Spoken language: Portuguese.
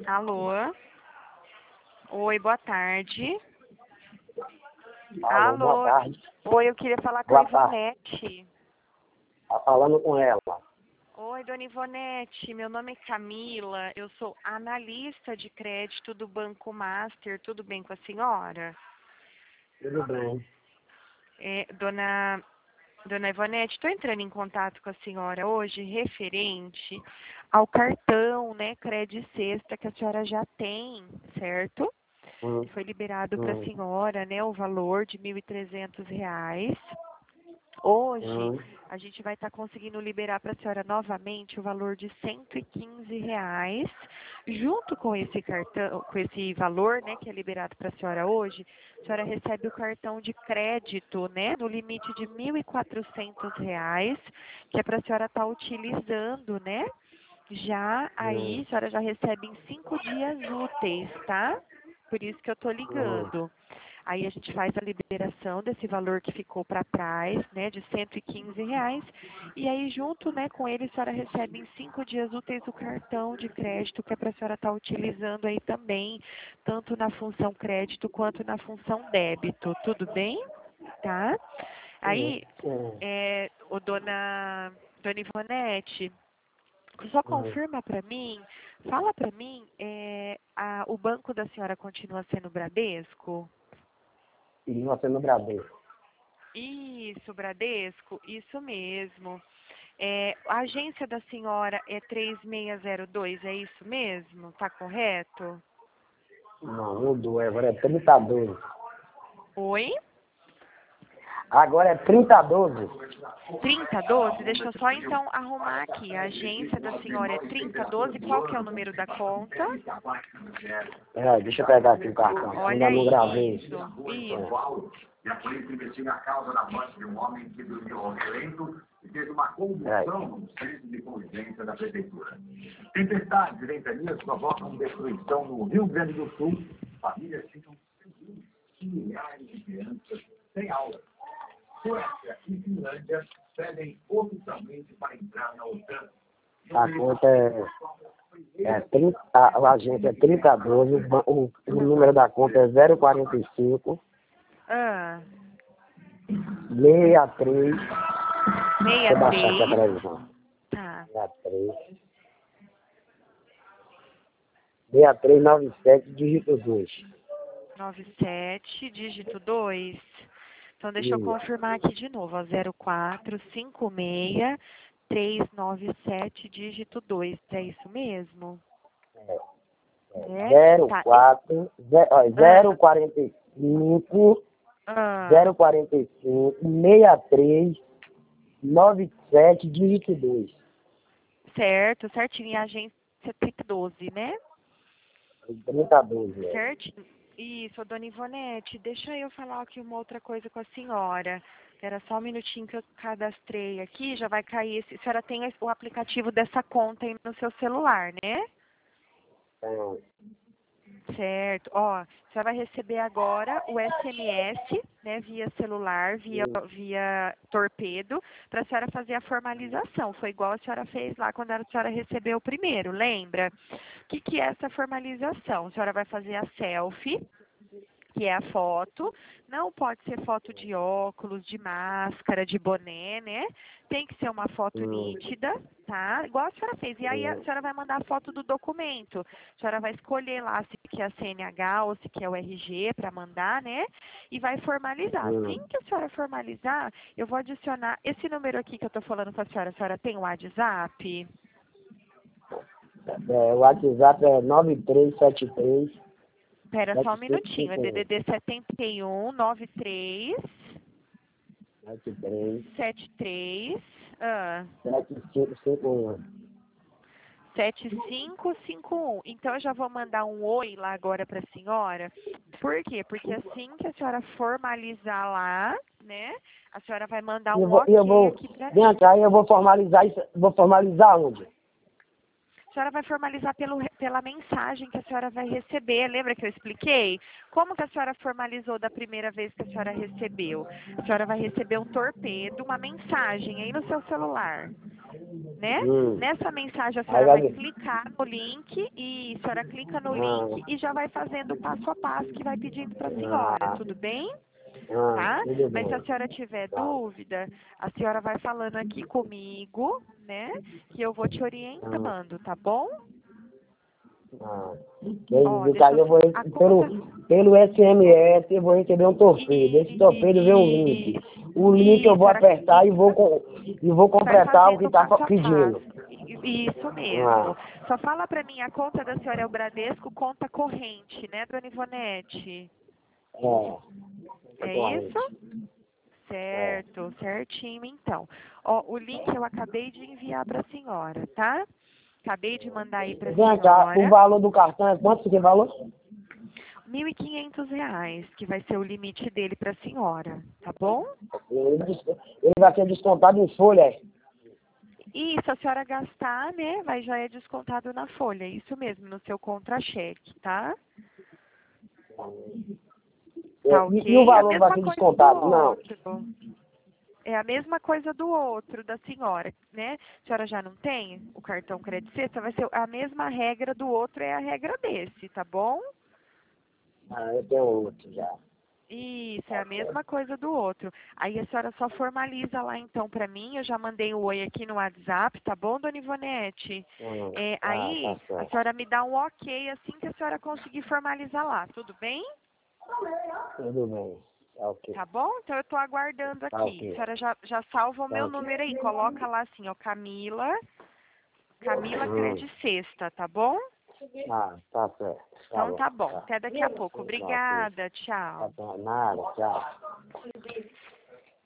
Alô? Oi, boa tarde. Alô, boa Alô? tarde. Oi, eu queria falar com a Boa tarde. Ivonete. Tá falando com ela. Oi, dona Ivonete, meu nome é Camila, eu sou analista de crédito do Banco Master, tudo bem com a senhora? Tudo bem. Dona Ivonete, estou entrando em contato com a senhora hoje referente ao cartão, né, Cred Sexta que a senhora já tem, certo? Foi liberado para a senhora, né, o valor de R$ 1.300. Hoje, a gente vai estar conseguindo liberar para a senhora novamente o valor de R$ 115. Junto com esse cartão, com esse valor, né, que é liberado para a senhora hoje, a senhora recebe o cartão de crédito, né, no limite de R$ 1.400, que é para a senhora estar utilizando, né? Já aí, a senhora já recebe em 5 dias úteis, tá? Por isso que eu tô ligando. Aí a gente faz a liberação desse valor que ficou para trás, né, de R$ 115. E aí, junto, né, com ele, a senhora recebe em 5 dias úteis o cartão de crédito, que é para a senhora estar utilizando aí também, tanto na função crédito quanto na função débito. Tudo bem? Tá? Aí, dona Ivonete, só confirma para mim, fala para mim, o banco da senhora continua sendo Bradesco? E você no Bradesco. Isso, Bradesco, isso mesmo. A agência da senhora é 3602, é isso mesmo? Tá correto? Não, mudou. Agora é 3012. Oi? Agora é 3012. 3012? Deixa eu só então arrumar aqui. A agência da senhora é 3012. Qual que é o número da conta? Deixa eu pegar aqui o cartão. Olha Ainda não aí, gravei. isso. E a polícia investiga a causa da morte de um homem que dormiu ao relento e fez uma condução no centro de convivência da prefeitura. Tempestades e ventanias provocam destruição no Rio Grande do Sul. Famílias ficam seguras e milhares de crianças sem aula. Suécia e Finlândia pedem oficialmente para entrar na OTAN. A conta é 30, a agência é 3012, o número da conta é 045 63. Deixa eu baixar aqui a televisão. Tá. 6397, dígito 2. 97, dígito 2. Então, deixa eu confirmar aqui de novo, ó, 0456 397, dígito 2. É isso mesmo? 045 63 97, dígito 2. Certo, certinho. E a agência 3012, né? 3012. Certinho. Isso, dona Ivonete, deixa eu falar aqui uma outra coisa com a senhora. Era só um minutinho que eu cadastrei aqui, já vai cair esse. A senhora tem o aplicativo dessa conta aí no seu celular, né? Certo. Ó, a senhora vai receber agora o SMS, né, via celular, via torpedo, para a senhora fazer a formalização. Foi igual a senhora fez lá quando a senhora recebeu o primeiro, lembra? O que é essa formalização? A senhora vai fazer a selfie, que é a foto. Não pode ser foto de óculos, de máscara, de boné, né? Tem que ser uma foto nítida, tá? Igual a senhora fez. E aí a senhora vai mandar a foto do documento. A senhora vai escolher lá se quer a CNH ou se quer o RG para mandar, né? E vai formalizar. Assim que a senhora formalizar, eu vou adicionar esse número aqui que eu tô falando com a senhora tem o WhatsApp? O WhatsApp é 9373. Espera só um minutinho, é DDD 71 93 73 7551. 7551. Então eu já vou mandar um oi lá agora para a senhora. Por quê? Porque assim que a senhora formalizar lá, né? A senhora vai mandar um ok aqui para mim. Vem cá, eu vou formalizar isso. Vou formalizar onde? A senhora vai formalizar pela mensagem que a senhora vai receber. Lembra que eu expliquei? Como que a senhora formalizou da primeira vez que a senhora recebeu? A senhora vai receber um torpedo, uma mensagem aí no seu celular. né? Nessa mensagem a senhora vai clicar no link e a senhora clica no link e já vai fazendo o passo a passo que vai pedindo para a senhora, tudo bem? Tá? Mas se a senhora tiver dúvida, a senhora vai falando aqui comigo, né? Que eu vou te orientando, tá bom? Eu vou, pelo SMS eu vou receber um torpedo. Esse torpedo vem um link. O link eu vou apertar e vou completar o que está pedindo. Isso mesmo. Só fala para mim, a conta da senhora é o Bradesco, conta corrente, né, dona Ivonete? É isso? Certo, certinho então. Ó, o link eu acabei de enviar para a senhora, tá? Acabei de mandar aí para a senhora. O valor do cartão é quanto que valor? R$ 1.500, que vai ser o limite dele para a senhora, tá bom? Ele vai ser descontado em folha, Isso, a senhora gastar, né, já é descontado na folha, isso mesmo, no seu contra-cheque, tá? Tá ok? E o valor vai ser descontado? Não. É a mesma coisa do outro, da senhora, né? A senhora já não tem o cartão crédito sexta, vai ser a mesma regra do outro, é a regra desse, tá bom? Eu tenho outro já. Isso, é a mesma coisa do outro. Aí a senhora só formaliza lá então pra mim, eu já mandei o oi aqui no WhatsApp, tá bom, dona Ivonete? Aí a senhora me dá um ok assim que a senhora conseguir formalizar lá, tudo bem? Tudo bem. Okay. Tá bom? Então eu tô aguardando aqui. Okay. A senhora já salva o meu número aí. Coloca lá assim, ó, Camila Crédito Sexta, tá bom? Tá certo. Então tá bom. Até daqui a pouco. Obrigada. Tchau. Nada, tchau.